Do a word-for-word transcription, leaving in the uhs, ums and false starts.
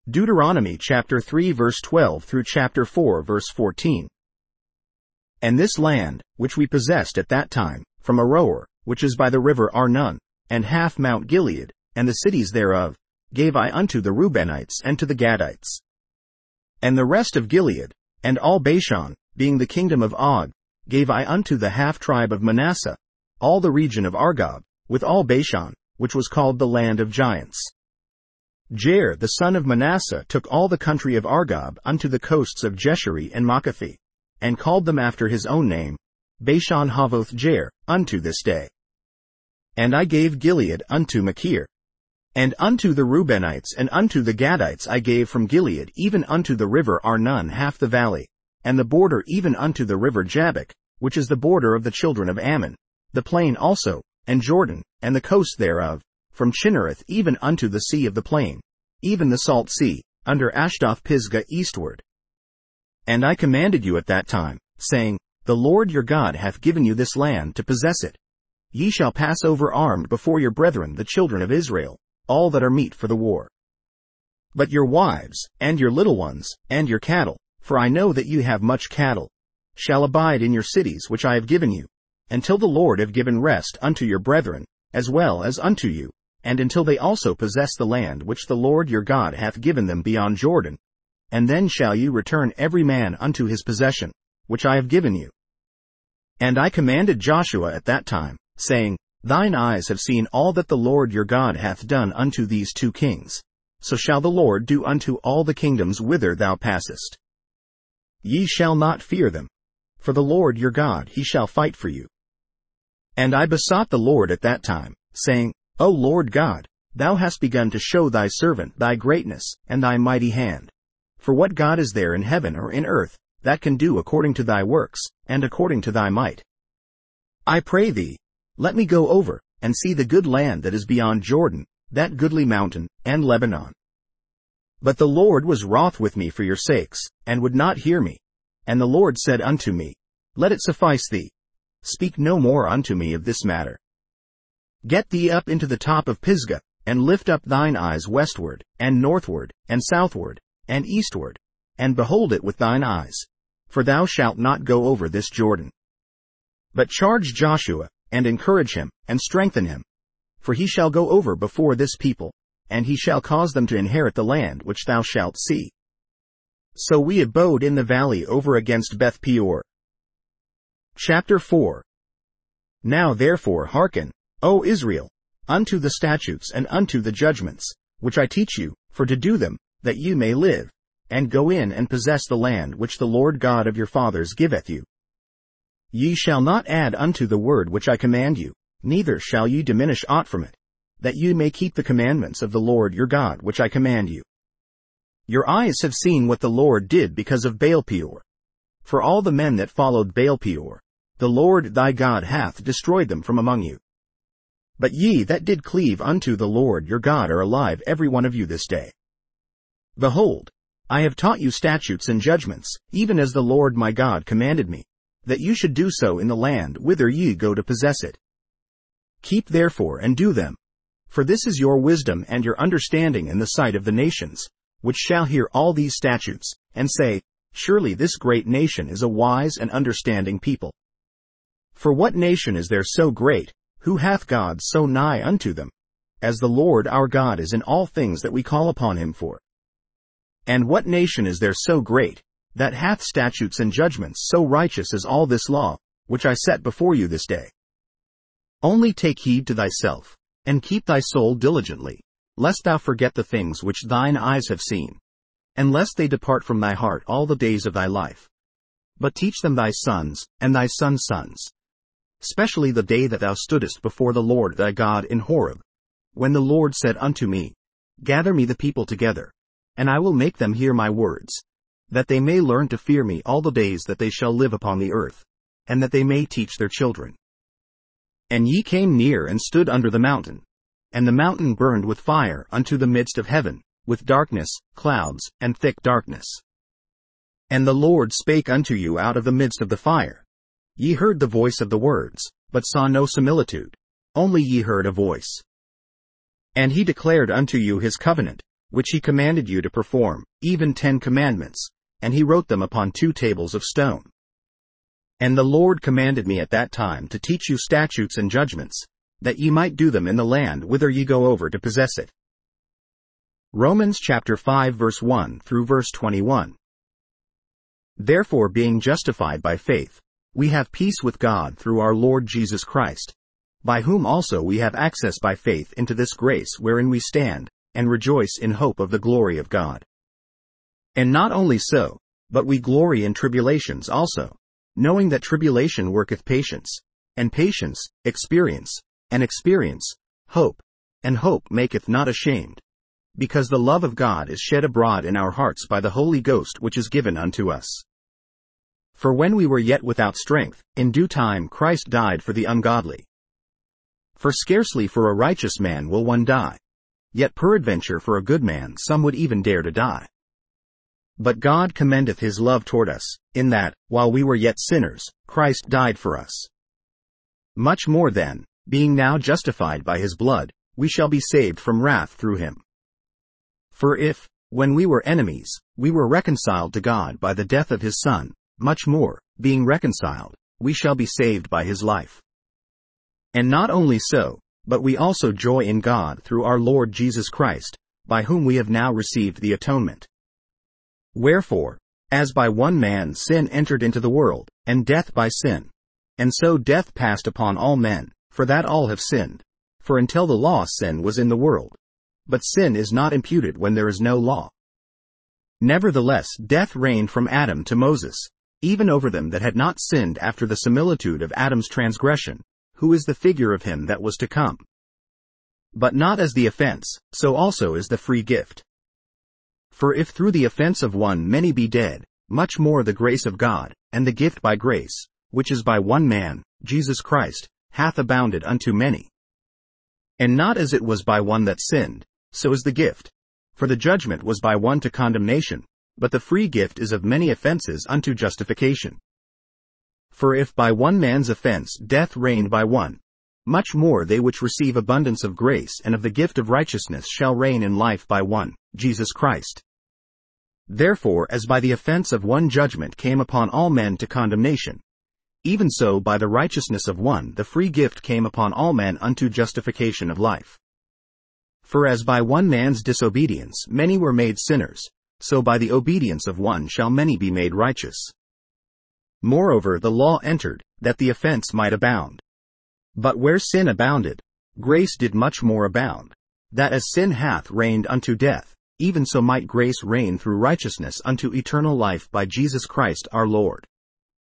Deuteronomy chapter three verse twelve through chapter four verse fourteen. And this land, which we possessed at that time, from Aroer, which is by the river Arnon, and half Mount Gilead, and the cities thereof, gave I unto the Reubenites and to the Gadites. And the rest of Gilead, and all Bashan, being the kingdom of Og, gave I unto the half-tribe of Manasseh, all the region of Argob, with all Bashan, which was called the land of giants. Jair the son of Manasseh took all the country of Argob unto the coasts of Jeshuri and Makkathi, and called them after his own name, Bashan Havoth Jair, unto this day. And I gave Gilead unto Machir. And unto the Reubenites and unto the Gadites I gave from Gilead even unto the river Arnon half the valley, and the border even unto the river Jabbok, which is the border of the children of Ammon, the plain also, and Jordan, and the coast thereof, from Chinnereth even unto the sea of the plain, even the salt sea, under Ashdoth Pisgah eastward. And I commanded you at that time, saying, The Lord your God hath given you this land to possess it. Ye shall pass over armed before your brethren the children of Israel, all that are meet for the war. But your wives, and your little ones, and your cattle, for I know that you have much cattle, shall abide in your cities which I have given you, until the Lord have given rest unto your brethren, as well as unto you, and until they also possess the land which the Lord your God hath given them beyond Jordan, and then shall you return every man unto his possession, which I have given you. And I commanded Joshua at that time, saying, Thine eyes have seen all that the Lord your God hath done unto these two kings, so shall the Lord do unto all the kingdoms whither thou passest. Ye shall not fear them, for the Lord your God he shall fight for you. And I besought the Lord at that time, saying, O Lord God, thou hast begun to show thy servant thy greatness, and thy mighty hand. For what God is there in heaven or in earth, that can do according to thy works, and according to thy might? I pray thee, let me go over, and see the good land that is beyond Jordan, that goodly mountain, and Lebanon. But the Lord was wroth with me for your sakes, and would not hear me. And the Lord said unto me, Let it suffice thee. Speak no more unto me of this matter. Get thee up into the top of Pisgah, and lift up thine eyes westward, and northward, and southward, and eastward, and behold it with thine eyes, for thou shalt not go over this Jordan. But charge Joshua, and encourage him, and strengthen him, for he shall go over before this people, and he shall cause them to inherit the land which thou shalt see. So we abode in the valley over against Beth Peor. Chapter four. Now therefore hearken, O Israel, unto the statutes and unto the judgments, which I teach you, for to do them, that you may live, and go in and possess the land which the Lord God of your fathers giveth you. Ye shall not add unto the word which I command you, neither shall ye diminish aught from it, that you may keep the commandments of the Lord your God which I command you. Your eyes have seen what the Lord did because of Baal-peor. For all the men that followed Baal-peor, the Lord thy God hath destroyed them from among you. But ye that did cleave unto the Lord your God are alive every one of you this day. Behold, I have taught you statutes and judgments, even as the Lord my God commanded me, that you should do so in the land whither ye go to possess it. Keep therefore and do them, for this is your wisdom and your understanding in the sight of the nations, which shall hear all these statutes, and say, Surely this great nation is a wise and understanding people. For what nation is there so great, who hath God so nigh unto them, as the Lord our God is in all things that we call upon him for? And what nation is there so great, that hath statutes and judgments so righteous as all this law, which I set before you this day? Only take heed to thyself, and keep thy soul diligently, lest thou forget the things which thine eyes have seen, and lest they depart from thy heart all the days of thy life. But teach them thy sons, and thy sons' sons, especially the day that thou stoodest before the Lord thy God in Horeb, when the Lord said unto me, Gather me the people together, and I will make them hear my words, that they may learn to fear me all the days that they shall live upon the earth, and that they may teach their children. And ye came near and stood under the mountain, and the mountain burned with fire unto the midst of heaven, with darkness, clouds, and thick darkness. And the Lord spake unto you out of the midst of the fire. Ye heard the voice of the words, but saw no similitude, only ye heard a voice. And he declared unto you his covenant, which he commanded you to perform, even ten commandments, and he wrote them upon two tables of stone. And the Lord commanded me at that time to teach you statutes and judgments, that ye might do them in the land whither ye go over to possess it. Romans chapter five verse one through verse twenty-one. Therefore, being justified by faith, we have peace with God through our Lord Jesus Christ, by whom also we have access by faith into this grace wherein we stand, and rejoice in hope of the glory of God. And not only so, but we glory in tribulations also, knowing that tribulation worketh patience, and patience, experience, and experience, hope, and hope maketh not ashamed, because the love of God is shed abroad in our hearts by the Holy Ghost which is given unto us. For when we were yet without strength, in due time Christ died for the ungodly. For scarcely for a righteous man will one die, yet peradventure for a good man some would even dare to die. But God commendeth his love toward us, in that, while we were yet sinners, Christ died for us. Much more then, being now justified by his blood, we shall be saved from wrath through him. For if, when we were enemies, we were reconciled to God by the death of his Son, much more, being reconciled, we shall be saved by his life. And not only so, but we also joy in God through our Lord Jesus Christ, by whom we have now received the atonement. Wherefore, as by one man sin entered into the world, and death by sin, and so death passed upon all men, for that all have sinned. For until the law sin was in the world. But sin is not imputed when there is no law. Nevertheless death reigned from Adam to Moses, even over them that had not sinned after the similitude of Adam's transgression, who is the figure of him that was to come. But not as the offense, so also is the free gift. For if through the offense of one many be dead, much more the grace of God, and the gift by grace, which is by one man, Jesus Christ, hath abounded unto many. And not as it was by one that sinned, so is the gift. For the judgment was by one to condemnation, but the free gift is of many offenses unto justification. For if by one man's offense death reigned by one, much more they which receive abundance of grace and of the gift of righteousness shall reign in life by one, Jesus Christ. Therefore, as by the offense of one judgment came upon all men to condemnation, even so by the righteousness of one the free gift came upon all men unto justification of life. For as by one man's disobedience many were made sinners, so by the obedience of one shall many be made righteous. Moreover the law entered, that the offense might abound. But where sin abounded, grace did much more abound, that as sin hath reigned unto death, even so might grace reign through righteousness unto eternal life by Jesus Christ our Lord.